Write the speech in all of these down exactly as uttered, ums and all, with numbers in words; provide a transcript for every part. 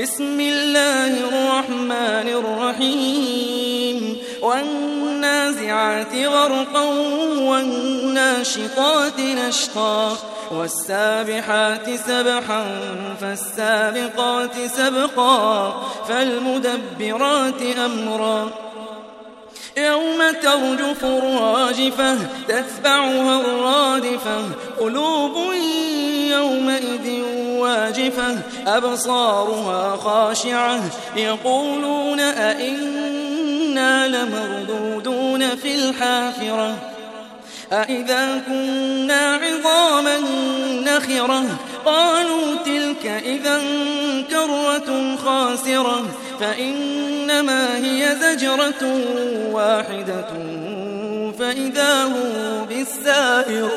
بسم الله الرحمن الرحيم والنازعات غرقا والناشطات نشطا والسابحات سبحا فالسابقات سبقا فالمدبرات أمرا يوم ترجف الراجفة تتبعها الرادفة قلوب يومئذ واجفة أبصارها خاشعة يقولون أئنا لمردودون في الحافرة أئذا كنا عظاما نخرة قالوا تلك إذا كرة خاسرة فإنما هي زجرة واحدة فإذا هم بالساهرة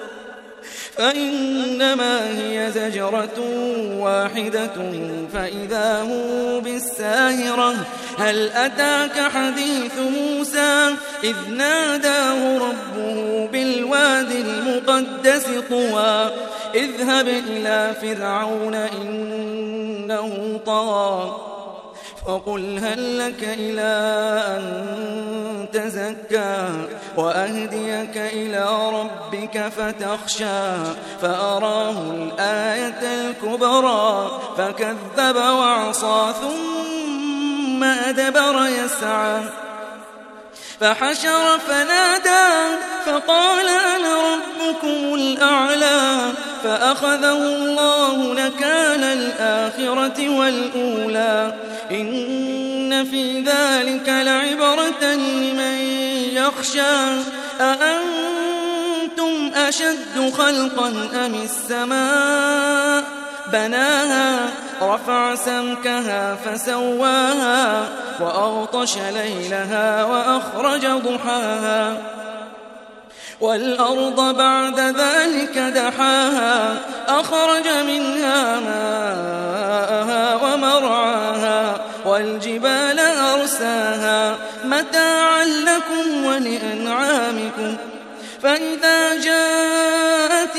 فإنما هي زجرة واحدة فإذا هم بالساهرة هل أتاك حديث موسى إذ ناداه ربه بالوادي المقدس طوى اذهب إلى فرعون إنه طغى فقل هل لك إلى أن تزكى وأهديك إلى ربك فتخشى فأراه الآية الكبرى فكذب وعصى ثم أدبر يسعى فحشر فنادى فقال أنا ربكم الأعلى فأخذه الله نكال الآخرة والأولى إن في ذلك لعبرة لمن يخشى أأنتم أشد خلقا أم السماء بناها رفع سمكها فسواها وأغطش ليلها وأخرج ضحاها والأرض بعد ذلك دحاها أخرج منها ماءها ومرعاها والجبال أرساها متاعا لكم ولأنعامكم فإذا جاءت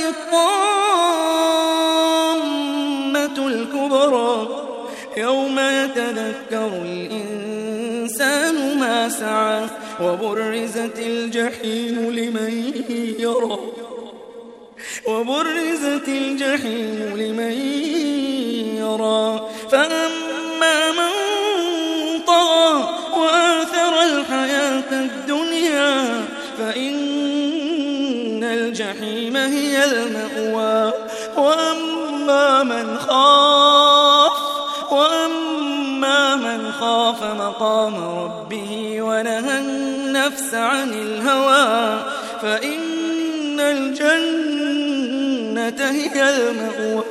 الطامة الكبرى يوم يتذكر الإنسان ما سعى وبرزت الجحيم لمن يرى وبرزت الجحيم لمن يرى فأما من طغى وآثر الحياة الدنيا فإن الجحيم هي المأوى وأما من خاف وأما من خاف مقام ربه ونهى النفس عن الهوى فإن الجنة هي المأوى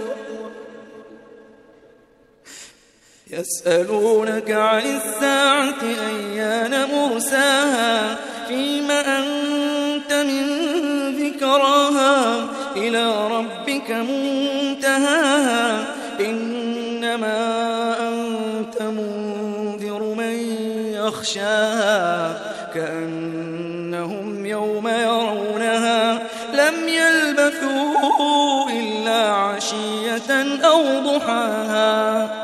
يسألونك عن الساعة أيان مرساها فيم أنت من ذكراها إلى ربك منتهاها إنما أنت منذر من يخشاها كأنهم يوم يرونها لم يلبثوا إلا عشية أو ضحاها